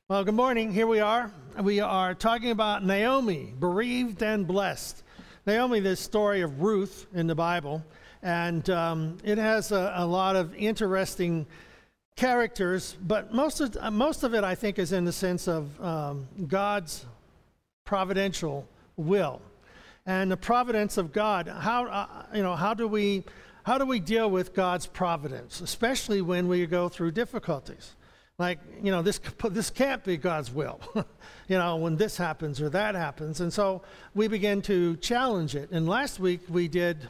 Well, good morning. Here we are. We are talking about Naomi, bereaved and blessed. Naomi, this story of Ruth in the Bible, and it has a lot of interesting characters, but most of it, I think, is in the sense of God's providential will and the providence of God. How do we deal with God's providence, especially when we go through difficulties? Like, this can't be God's will, when this happens or that happens. And so we begin to challenge it. And last week we did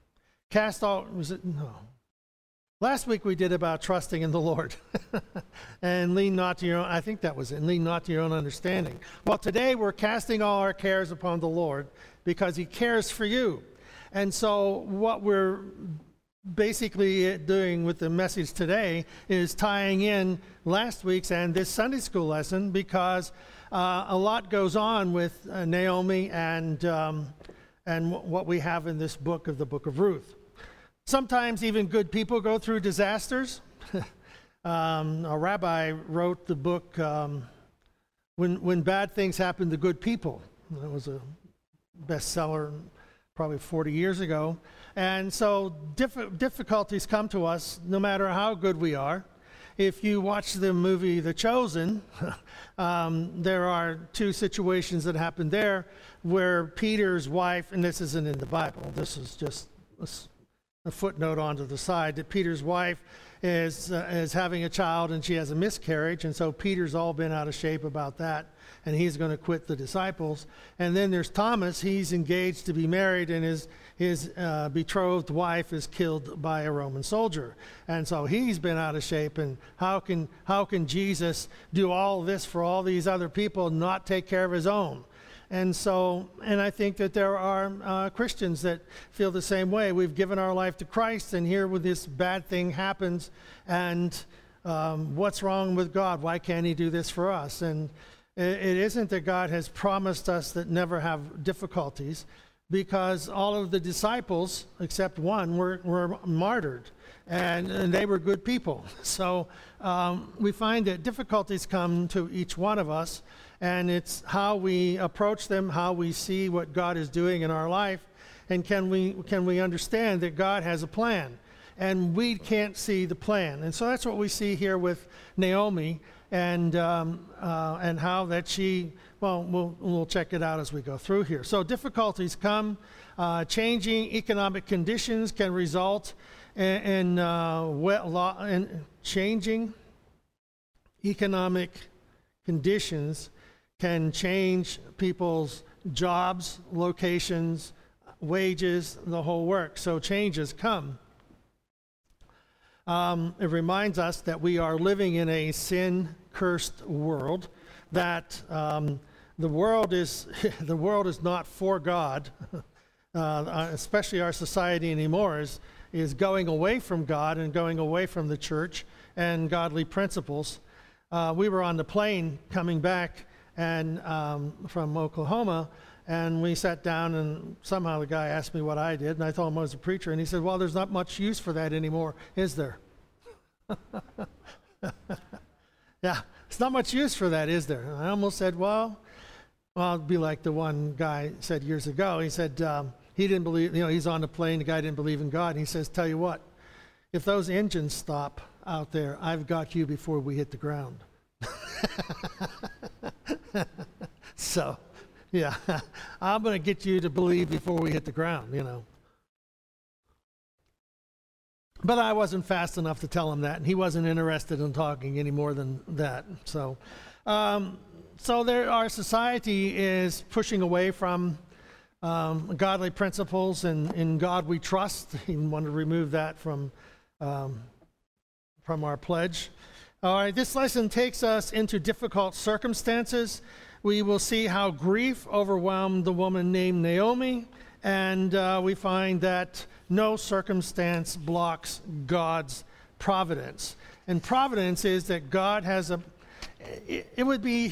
Last week we did about trusting in the Lord and lean not to your own, I think that was it, lean not to your own understanding. Well, today we're casting all our cares upon the Lord because he cares for you. And so what we're basically doing with the message today is tying in last week's and this Sunday school lesson, because a lot goes on with Naomi and what we have in this book of the Book of Ruth. Sometimes even good people go through disasters. A rabbi wrote the book When Bad Things Happen to Good People. That was a bestseller probably 40 years ago. And so difficulties come to us no matter how good we are. If you watch the movie The Chosen, there are two situations that happen there where Peter's wife, and this isn't in the Bible, this is just a footnote onto the side, that Peter's wife is having a child and she has a miscarriage, and so Peter's all been out of shape about that, and he's going to quit the disciples. And then there's Thomas. He's engaged to be married, and his betrothed wife is killed by a Roman soldier, and so he's been out of shape. And how can Jesus do all this for all these other people and not take care of his own? And I think that there are Christians that feel the same way. We've given our life to Christ, and here with this bad thing happens, and what's wrong with God? Why can't he do this for us? And it isn't that God has promised us that never have difficulties, because all of the disciples, except one, were martyred, and they were good people. So we find that difficulties come to each one of us, and it's how we approach them, how we see what God is doing in our life, and can we understand that God has a plan, and we can't see the plan. And so that's what we see here with Naomi, and how that she, we'll check it out as we go through here. So difficulties come. Changing economic conditions can result in changing economic conditions can change people's jobs, locations, wages, the whole work. So changes come. It reminds us that we are living in a sin-cursed world, that the world is not for God, especially our society anymore is going away from God and going away from the church and godly principles. We were on the plane coming back and from Oklahoma, and we sat down, and somehow the guy asked me what I did, and I told him I was a preacher, and he said, well, there's not much use for that anymore, is there? Yeah, it's not much use for that, is there? And I almost said, well, it'd be like the one guy said years ago. He said he didn't believe, he's on the plane, the guy didn't believe in God, and he says, tell you what, if those engines stop out there, I've got you before we hit the ground. So, yeah, I'm going to get you to believe before we hit the ground, But I wasn't fast enough to tell him that, and he wasn't interested in talking any more than that. So our society is pushing away from godly principles, and in God we trust. We want to remove that from our pledge. All right, this lesson takes us into difficult circumstances. We will see how grief overwhelmed the woman named Naomi, and we find that no circumstance blocks God's providence. And providence is that God has it would be,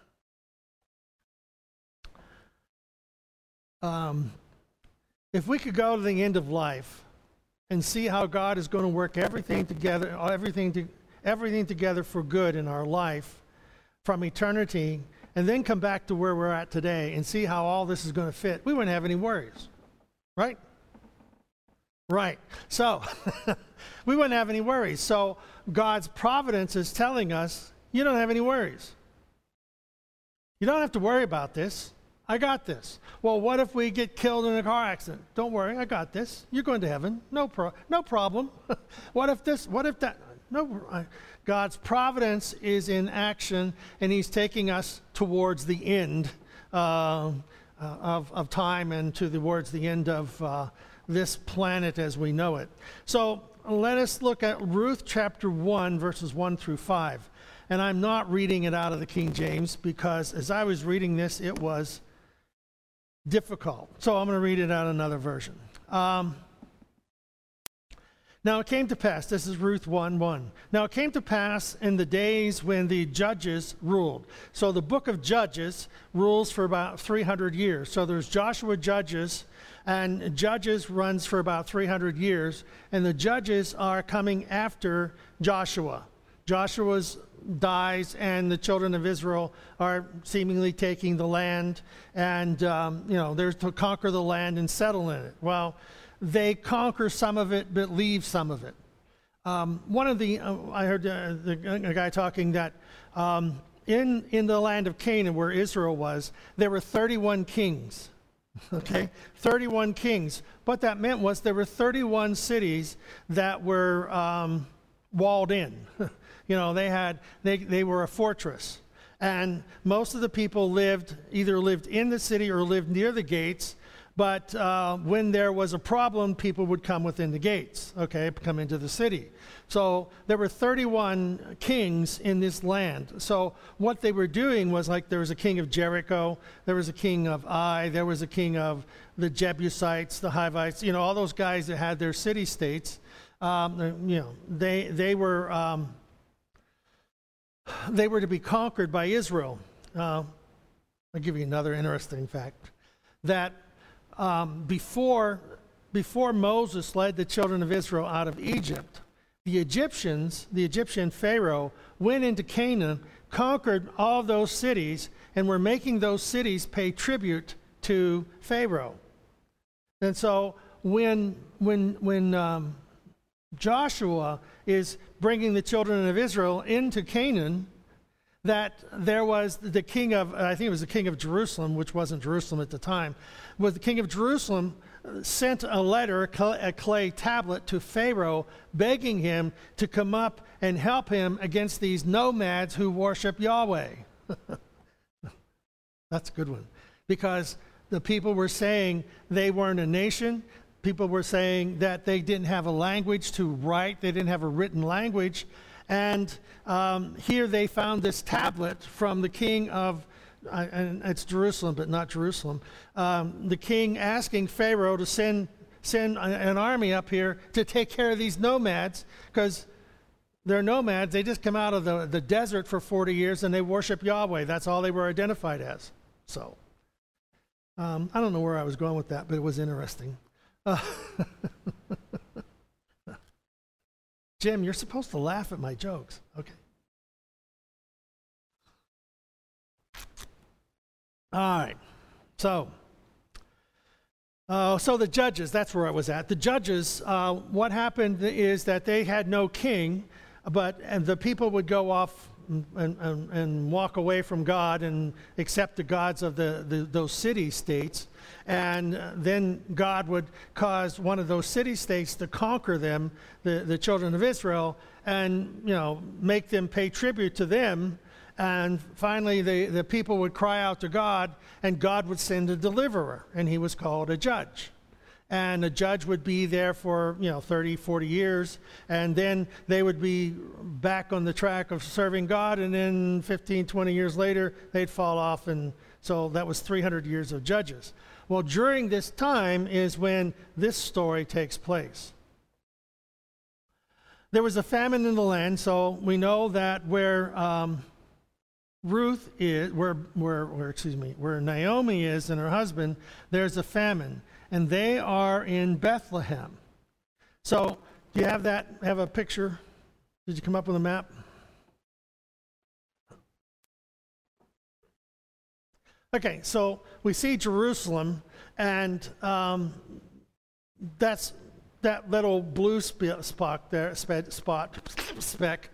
if we could go to the end of life and see how God is going to work everything together for good in our life, from eternity and then come back to where we're at today and see how all this is going to fit, we wouldn't have any worries, right? Right. So we wouldn't have any worries. So God's providence is telling us, you don't have any worries. You don't have to worry about this. I got this. Well, what if we get killed in a car accident? Don't worry, I got this. You're going to heaven. No problem. What if this? What if that? No. God's providence is in action, and He's taking us towards the end of time and towards the end of this planet as we know it. So let us look at Ruth chapter 1, verses 1 through 5. And I'm not reading it out of the King James because as I was reading this, it was difficult. So I'm going to read it out of another version. Now it came to pass, this is Ruth 1:1. Now it came to pass in the days when the judges ruled. So the book of Judges rules for about 300 years. So there's Joshua Judges, and Judges runs for about 300 years, and the judges are coming after Joshua. Joshua dies, and the children of Israel are seemingly taking the land, and they're to conquer the land and settle in it. Well, they conquer some of it, but leave some of it. I heard a guy talking that in the land of Canaan, where Israel was, there were 31 kings. Okay, 31 kings. What that meant was there were 31 cities that were walled in. They were a fortress, and most of the people either lived in the city or lived near the gates. But when there was a problem, people would come within the gates, come into the city. So there were 31 kings in this land. So what they were doing was, like, there was a king of Jericho, there was a king of Ai, there was a king of the Jebusites, the Hivites, all those guys that had their city-states. They were to be conquered by Israel. I'll give you another interesting fact, that before Moses led the children of Israel out of Egypt, the Egyptian Pharaoh went into Canaan, conquered all those cities, and were making those cities pay tribute to Pharaoh. And so when Joshua is bringing the children of Israel into Canaan, that there was the king of, I think it was the king of Jerusalem, which wasn't Jerusalem at the time, but the king of Jerusalem sent a letter, a clay tablet, to Pharaoh, begging him to come up and help him against these nomads who worship Yahweh. That's a good one. Because the people were saying they weren't a nation. People were saying that they didn't have a language to write. They didn't have a written language. And here they found this tablet from the king of, and it's Jerusalem, but not Jerusalem, the king asking Pharaoh to send an army up here to take care of these nomads, because they're nomads. They just come out of the desert for 40 years and they worship Yahweh. That's all they were identified as. So I don't know where I was going with that, but it was interesting. Jim, you're supposed to laugh at my jokes. Okay. All right. So the judges, that's where I was at. The judges, what happened is that they had no king, and the people would go off and walk away from God and accept the gods of those city-states. And then God would cause one of those city-states to conquer them, the children of Israel, and make them pay tribute to them. And finally, the people would cry out to God, and God would send a deliverer, and he was called a judge. And a judge would be there for 30, 40 years, and then they would be back on the track of serving God, and then 15, 20 years later, they'd fall off, and so that was 300 years of judges. Well, during this time is when this story takes place. There was a famine in the land, so we know that where Ruth is, where Naomi is and her husband, there's a famine, and they are in Bethlehem. So, do you have a picture? Did you come up with a map? Okay, so we see Jerusalem, and that's that little blue spot there, speck,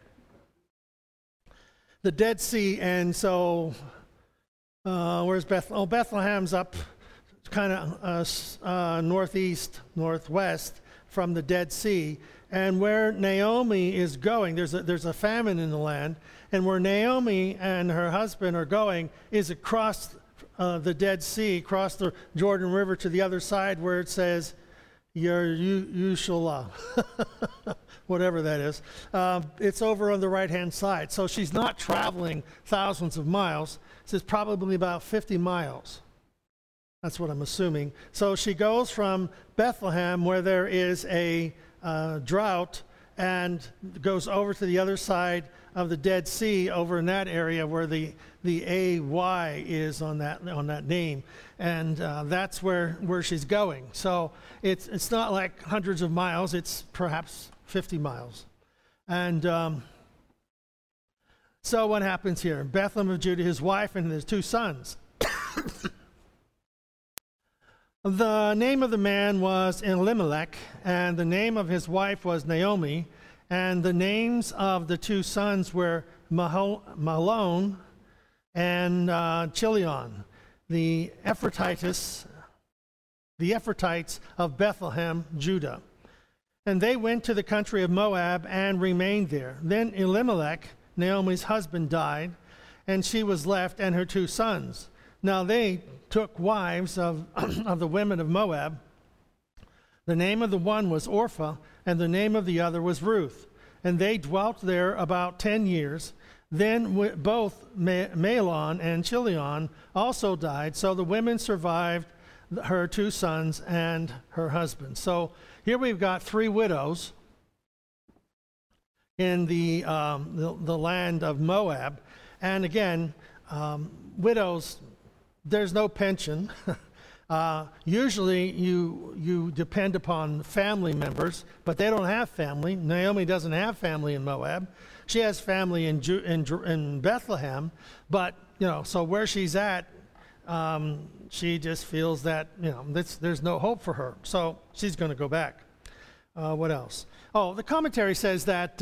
the Dead Sea, and so where's Bethlehem? Oh, Bethlehem's up kind of northwest from the Dead Sea, and where Naomi is going, there's a famine in the land, and where Naomi and her husband are going is across the Dead Sea, across the Jordan River to the other side where it says, Yushalah, whatever that is. It's over on the right-hand side. So she's not traveling thousands of miles. It's probably about 50 miles. That's what I'm assuming. So she goes from Bethlehem, where there is a drought, and goes over to the other side of the Dead Sea, over in that area where the AY is on that name, and that's where she's going. So it's not like hundreds of miles; it's perhaps 50 miles. And so what happens here? Bethlehem of Judah, his wife and his two sons. The name of the man was Elimelech, and the name of his wife was Naomi, and the names of the two sons were Mahlon and Chilion, the Ephrathites of Bethlehem, Judah. And they went to the country of Moab and remained there. Then Elimelech, Naomi's husband, died, and she was left and her two sons. Now they took wives of the women of Moab. The name of the one was Orpah, and the name of the other was Ruth. And they dwelt there about 10 years. Then both Mahlon and Chilion also died, so the women survived her two sons and her husband. So here we've got three widows in the land of Moab. And again, widows, there's no pension. Usually you depend upon family members, but they don't have family. Naomi doesn't have family in Moab. She has family in Bethlehem, but so where she's at, she just feels that there's no hope for her, so she's going to go back. What else? Oh, the commentary says that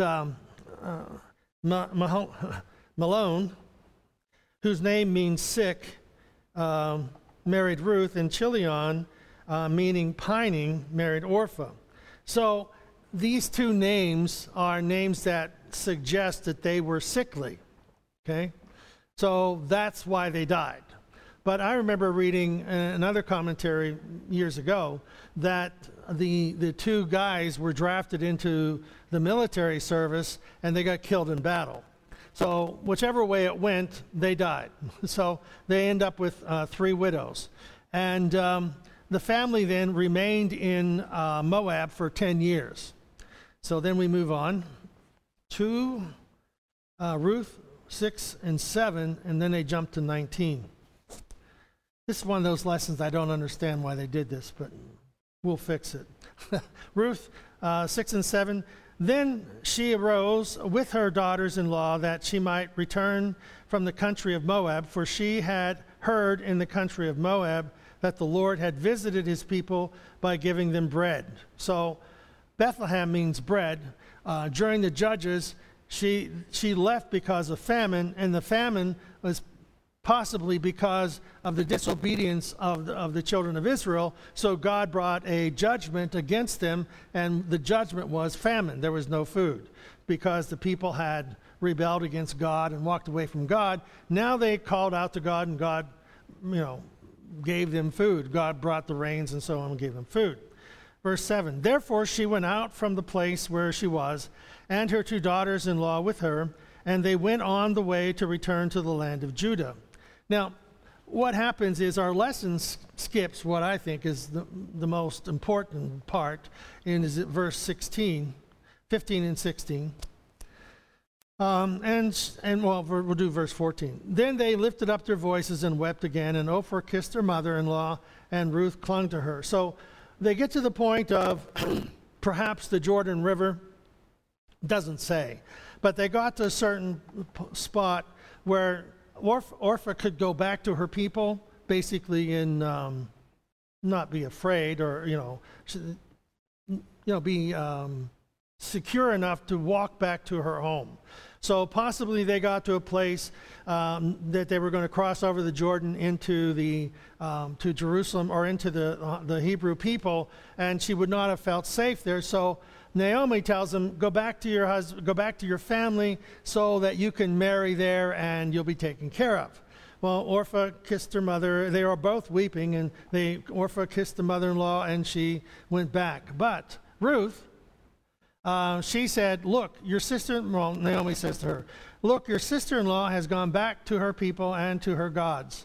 Mahlon, whose name means sick, married Ruth, and Chilion, meaning pining, married Orpah. So these two names are names that suggest that they were sickly, okay? So that's why they died. But I remember reading another commentary years ago that the two guys were drafted into the military service and they got killed in battle. So whichever way it went, they died. So they end up with three widows. And the family then remained in Moab for 10 years. So then we move on to Ruth 6 and 7, and then they jump to 19. This is one of those lessons I don't understand why they did this, but we'll fix it. Ruth 6 and 7. Then she arose with her daughters-in-law that she might return from the country of Moab, for she had heard in the country of Moab that the Lord had visited his people by giving them bread. So Bethlehem means bread. During the Judges, she left because of famine, and the famine was possibly because of the disobedience of the children of Israel. So God brought a judgment against them, and the judgment was famine. There was no food because the people had rebelled against God and walked away from God. Now they called out to God, and God, gave them food. God brought the rains and so on and gave them food. Verse 7, therefore she went out from the place where she was, and her two daughters-in-law with her, and they went on the way to return to the land of Judah. Now, what happens is our lesson skips what I think is the most important part in verse 16, 15 and 16. We'll do verse 14. Then they lifted up their voices and wept again, and Ophir kissed her mother-in-law, and Ruth clung to her. So they get to the point of perhaps the Jordan River, doesn't say, but they got to a certain spot where Orpha could go back to her people, basically, and not be afraid, or be secure enough to walk back to her home. So possibly they got to a place that they were going to cross over the Jordan into to Jerusalem, or into the Hebrew people, and she would not have felt safe there. So Naomi tells them, go back to your husband, go back to your family, so that you can marry there and you'll be taken care of. Well, Orpah kissed her mother. They were both weeping, and Orpah kissed the mother-in-law, and she went back. But Ruth, she said, look, Naomi says to her, look, your sister-in-law has gone back to her people and to her gods.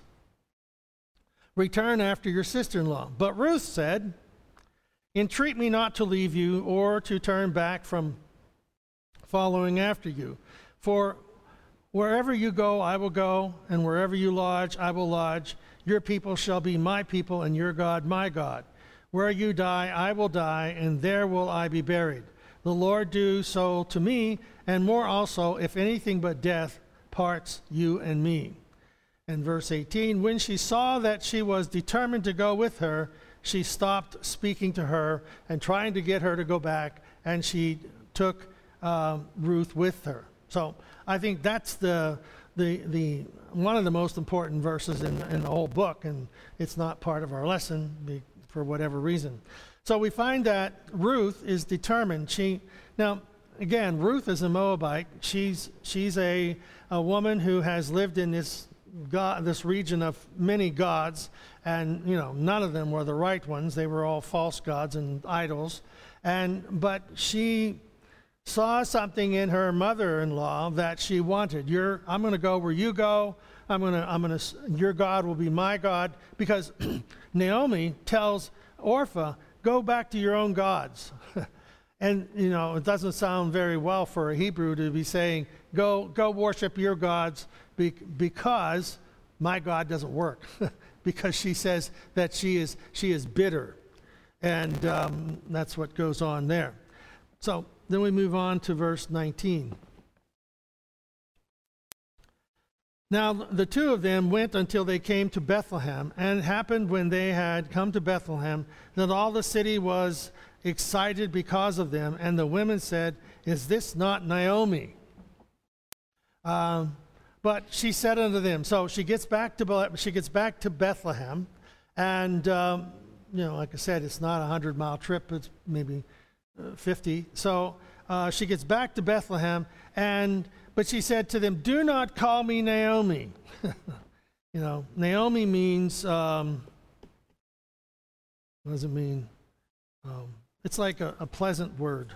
Return after your sister-in-law. But Ruth said, entreat me not to leave you or to turn back from following after you. For wherever you go, I will go, and wherever you lodge, I will lodge. Your people shall be my people, and your God my God. Where you die, I will die, and there will I be buried. The Lord do so to me, and more also, if anything but death parts you and me. And verse 18, when she saw that she was determined to go with her, she stopped speaking to her and trying to get her to go back, and she took Ruth with her. So I think that's the one of the most important verses in the whole book, and it's not part of our lesson for whatever reason. So we find that Ruth is determined. Now, again, Ruth is a Moabite. She's a woman who has lived in this region of many gods, and none of them were the right ones. They were all false gods and idols. But she saw something in her mother-in-law that she wanted. I'm going to go where you go. Your God will be my God, because Naomi tells Orpah, go back to your own gods. And, it doesn't sound very well for a Hebrew to be saying, go worship your gods, because my God doesn't work. Because she says that she is bitter. And that's what goes on there. So then we move on to verse 19. Now the two of them went until they came to Bethlehem, and it happened when they had come to Bethlehem that all the city was excited because of them, and the women said, is this not Naomi? But she said unto them, so she gets back to Bethlehem, and like I said, it's not a 100-mile trip, it's maybe 50. So she gets back to Bethlehem, but she said to them, do not call me Naomi. Naomi means, what does it mean? It's like a pleasant word.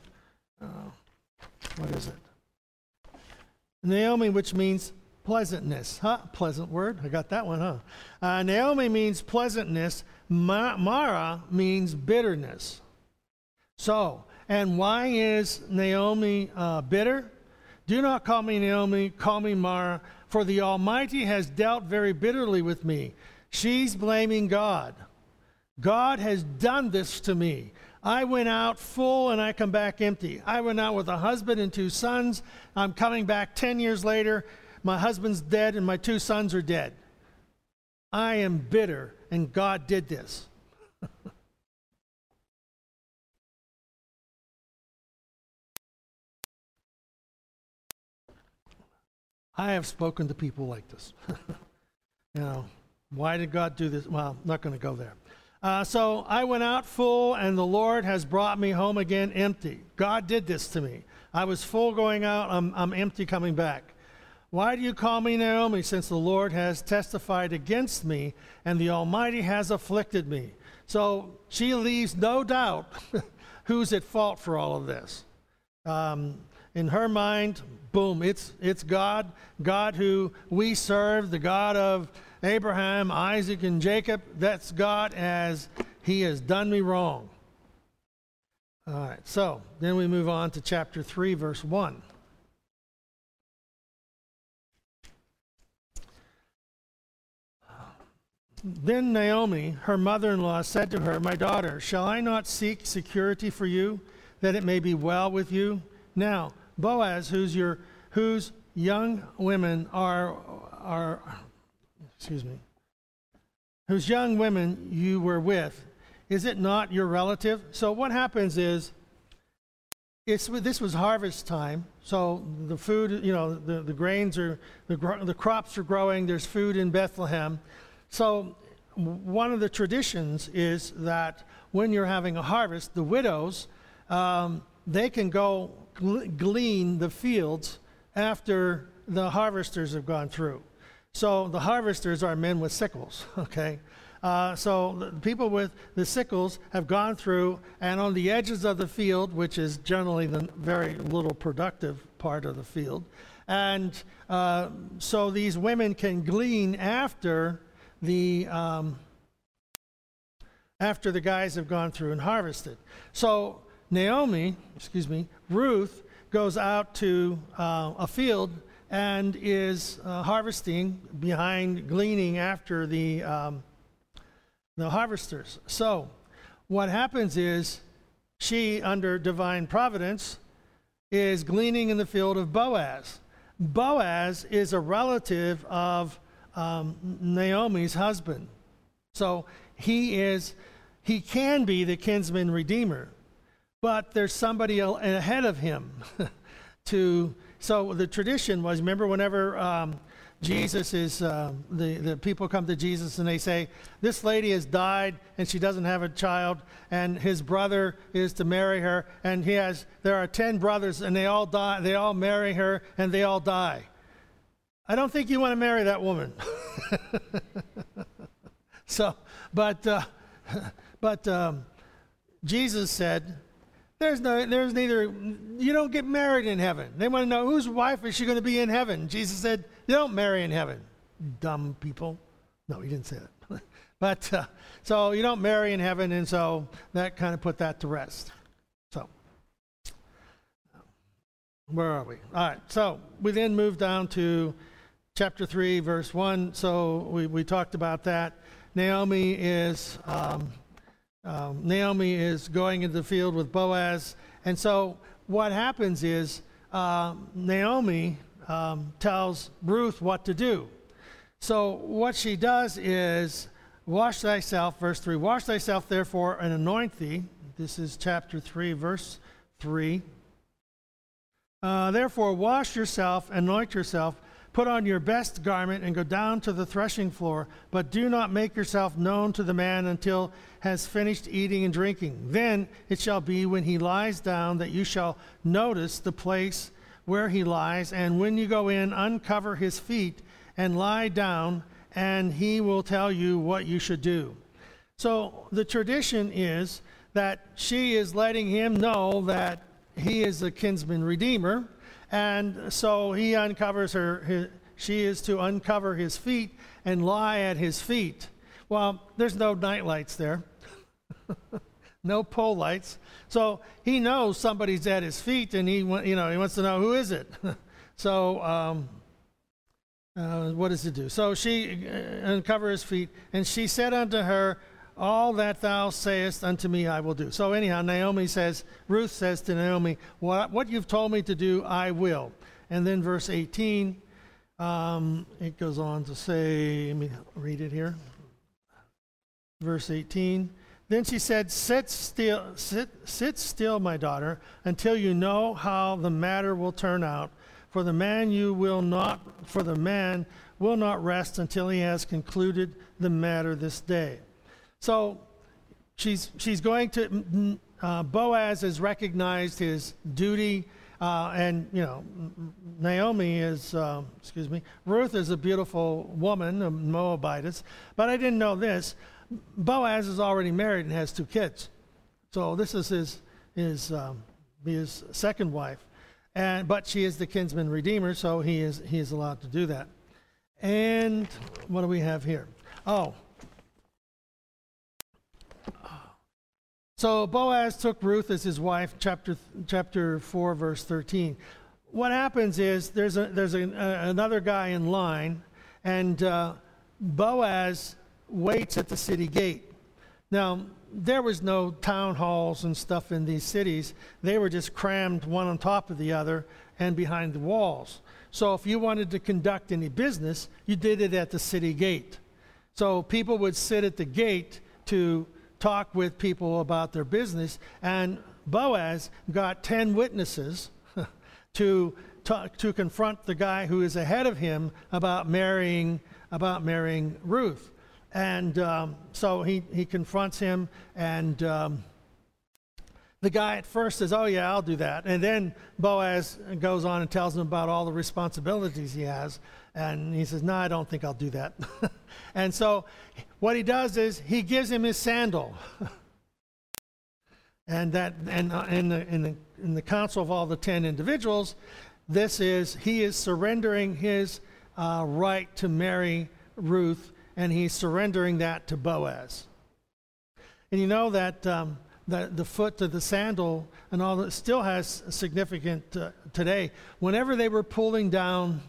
What is it? Naomi, which means pleasantness. Pleasant word. I got that one, Naomi means pleasantness. Mara means bitterness. So, and why is Naomi bitter? Do not call me Naomi, call me Mara, for the Almighty has dealt very bitterly with me. She's blaming God. God has done this to me. I went out full and I come back empty. I went out with a husband and 2 sons. I'm coming back 10 years later. My husband's dead and my 2 sons are dead. I am bitter, and God did this. I have spoken to people like this. Why did God do this? Well, I'm not going to go there. So I went out full, and the Lord has brought me home again empty. God did this to me. I was full going out. I'm empty coming back. Why do you call me Naomi, since the Lord has testified against me, and the Almighty has afflicted me? So she leaves no doubt who's at fault for all of this. In her mind, boom, it's God who we serve, the God of Abraham, Isaac, and Jacob. That's God, as he has done me wrong. All right, so then we move on to chapter 3, verse 1. Then Naomi, her mother-in-law, said to her, my daughter, shall I not seek security for you, that it may be well with you? Now, Boaz, whose young women are whose young women you were with, is it not your relative? So what happens is, this was harvest time, so the food, the grains are, the crops are growing, there's food in Bethlehem. So one of the traditions is that when you're having a harvest, the widows, they can go glean the fields after the harvesters have gone through. So the harvesters are men with sickles, okay? So the people with the sickles have gone through, and on the edges of the field, which is generally the very little productive part of the field, and so these women can glean after the guys have gone through and harvested. So Ruth goes out to a field and is harvesting gleaning after the harvesters. So what happens is she, under divine providence, is gleaning in the field of Boaz. Boaz is a relative of Naomi's husband. So he can be the kinsman redeemer, but there's somebody ahead of him. So the tradition was, remember whenever Jesus is, the people come to Jesus and they say, this lady has died and she doesn't have a child, and his brother is to marry her, and there are 10 brothers and they all die, they all marry her and they all die. I don't think you want to marry that woman. But Jesus said, there's neither, you don't get married in heaven. They want to know, whose wife is she going to be in heaven? Jesus said, you don't marry in heaven, dumb people. No, he didn't say that. But so you don't marry in heaven, and so that kind of put that to rest. So where are we? All right, so we then move down to chapter 3, verse 1. So we talked about that. Naomi is going into the field with Boaz. And so what happens is Naomi tells Ruth what to do. So what she does is, wash thyself, verse 3, wash thyself therefore and anoint thee. This is chapter 3, verse 3. Therefore wash yourself, anoint yourself, put on your best garment and go down to the threshing floor, but do not make yourself known to the man until has finished eating and drinking. Then it shall be when he lies down that you shall notice the place where he lies, and when you go in, uncover his feet and lie down, and he will tell you what you should do. So the tradition is that she is letting him know that he is a kinsman redeemer, and so he uncovers she is to uncover his feet and lie at his feet. Well, there's no night lights there. No pole lights. So he knows somebody's at his feet, and he wants to know, who is it? So what does it do? So she uncovered his feet, and she said unto her, all that thou sayest unto me I will do. So anyhow, Ruth says to Naomi, what you've told me to do, I will. And then verse 18, it goes on to say, let me read it here. Verse 18, then she said, sit still, my daughter, until you know how the matter will turn out. For the man will not rest until he has concluded the matter this day. So she's going to, Boaz has recognized his duty, and Ruth is a beautiful woman, a Moabitess, but I didn't know this. Boaz is already married and has 2 kids. So this is his second wife. But she is the kinsman redeemer, so he is allowed to do that. And what do we have here? So Boaz took Ruth as his wife, chapter 4, verse 13. What happens is there's another guy in line, and Boaz waits at the city gate. Now, there was no town halls and stuff in these cities. They were just crammed one on top of the other and behind the walls. So if you wanted to conduct any business, you did it at the city gate. So people would sit at the gate to talk with people about their business, and Boaz got 10 witnesses to confront the guy who is ahead of him about marrying Ruth. And so he confronts him, and the guy at first says, "Oh yeah, I'll do that." And then Boaz goes on and tells him about all the responsibilities he has, and he says, "No, I don't think I'll do that." And so what he does is he gives him his sandal. And in the council of all the 10 individuals, he is surrendering his right to marry Ruth, and he's surrendering that to Boaz. And you know that the foot to the sandal and all that still has significant today. Whenever they were pulling down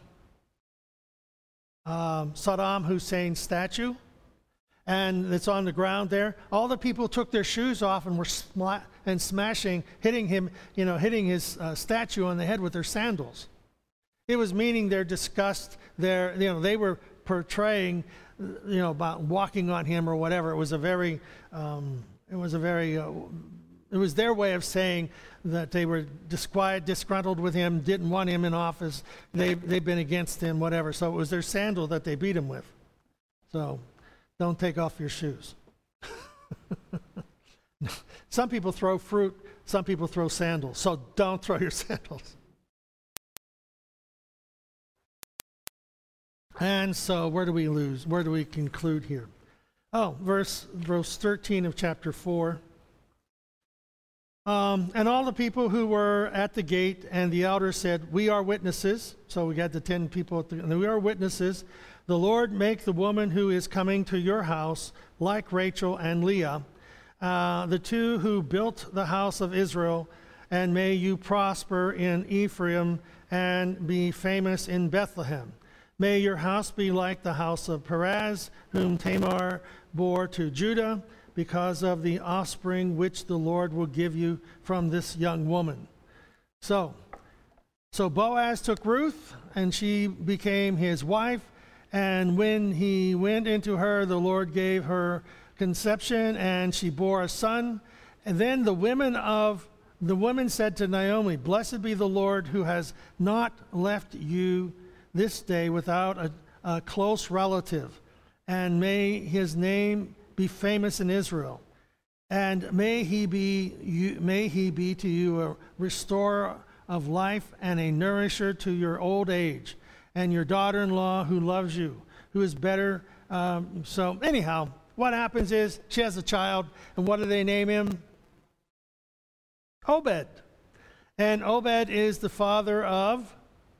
Saddam Hussein's statue, and it's on the ground there, all the people took their shoes off and were smashing, hitting his statue on the head with their sandals. It was meaning their disgust, they were portraying, about walking on him or whatever. It was their way of saying that they were disgruntled with him, didn't want him in office. They've been against him, whatever. So it was their sandal that they beat him with. So don't take off your shoes. Some people throw fruit, some people throw sandals. So don't throw your sandals. And so where do we lose? Where do we conclude here? Oh, verse 13 of chapter 4. And all the people who were at the gate and the elders said, "We are witnesses." So we got the 10 people, and we are witnesses. "The Lord make the woman who is coming to your house like Rachel and Leah, the two who built the house of Israel, and may you prosper in Ephraim and be famous in Bethlehem. May your house be like the house of Perez, whom Tamar bore to Judah, because of the offspring which the Lord will give you from this young woman." So Boaz took Ruth, and she became his wife. And when he went into her, the Lord gave her conception, and she bore a son. And then the women said to Naomi, "Blessed be the Lord, who has not left you this day without a close relative, and may his name be famous in Israel, and may he be to you a restorer of life and a nourisher to your old age, and your daughter-in-law who loves you, who is better." So anyhow, what happens is she has a child, and what do they name him? Obed. And Obed is the father of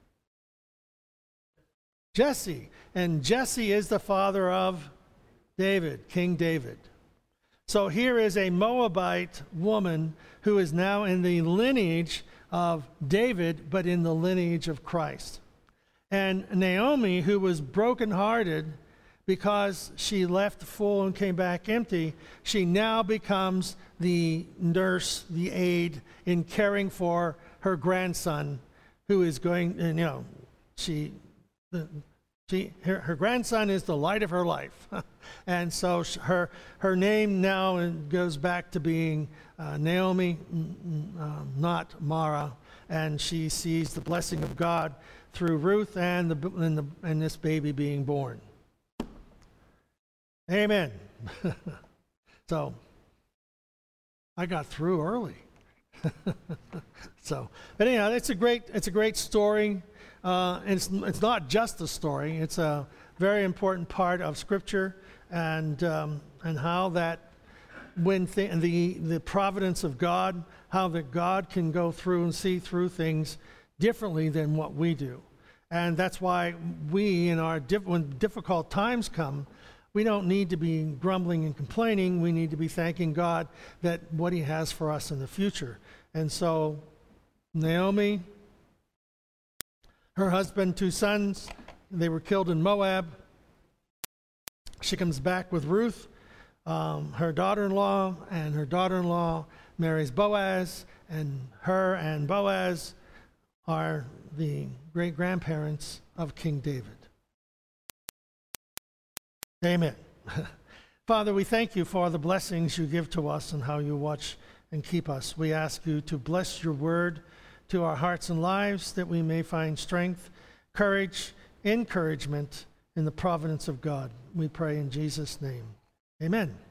Jesse, and Jesse is the father of David, King David. So here is a Moabite woman who is now in the lineage of David, but in the lineage of Christ. And Naomi, who was brokenhearted because she left full and came back empty, she now becomes the nurse, the aide in caring for her grandson, who is going, her grandson is the light of her life. And so her name now goes back to being Naomi, not Mara, and she sees the blessing of God through Ruth and this baby being born. Amen. So I got through early. But anyhow, it's a great story. It's not just a story. It's a very important part of Scripture, and how that when the providence of God, how that God can go through and see through things differently than what we do, and that's why we when difficult times come, we don't need to be grumbling and complaining. We need to be thanking God that what He has for us in the future. And so, Naomi, her husband, 2 sons, they were killed in Moab. She comes back with Ruth, her daughter-in-law, and her daughter-in-law marries Boaz, and her and Boaz are the great-grandparents of King David. Amen. Father, we thank you for the blessings you give to us and how you watch and keep us. We ask you to bless your word to our hearts and lives, that we may find strength, courage, encouragement in the providence of God. We pray in Jesus' name. Amen.